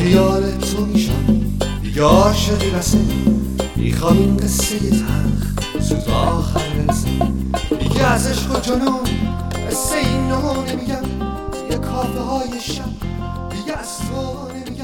خیال تو میشم دیگه عاشقی بسه، میخوام این قصه تلخ زود آخر برسه. دیگه از عشق و جنون قصه این نو نمیگم، توی کافه های شب دیگه از تو نمیگم.